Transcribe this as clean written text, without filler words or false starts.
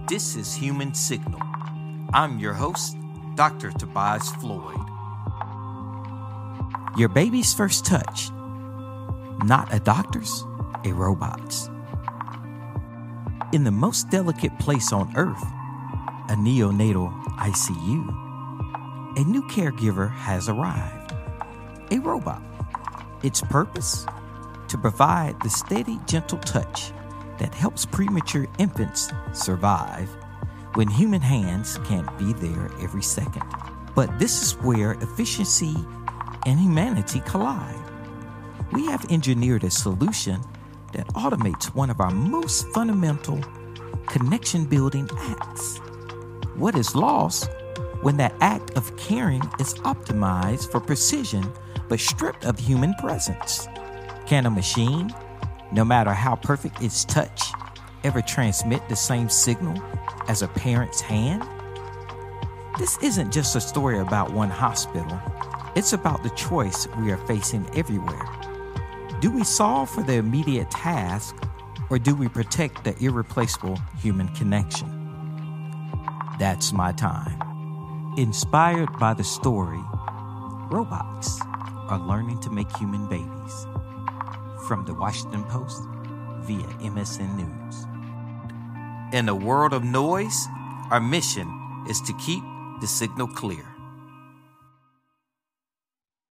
This is Human Signal. I'm your host, Dr. Tobias Floyd. Your baby's first touch, not a doctor's, a robot's. In the most delicate place on earth, a neonatal ICU, a new caregiver has arrived, a robot. Its purpose? To provide the steady, gentle touch that helps premature infants survive when human hands can't be there every second. But this is where efficiency and humanity collide. We have engineered a solution that automates one of our most fundamental connection-building acts. What is lost when that act of caring is optimized for precision but stripped of human presence? Can a machine, no matter how perfect its touch, ever transmit the same signal as a parent's hand? This isn't just a story about one hospital. It's about the choice we are facing everywhere. Do we solve for the immediate task, or do we protect the irreplaceable human connection? That's my time. Inspired by the story, robots are learning to make human babies. From the Washington Post via MSN News. In a world of noise, our mission is to keep the signal clear.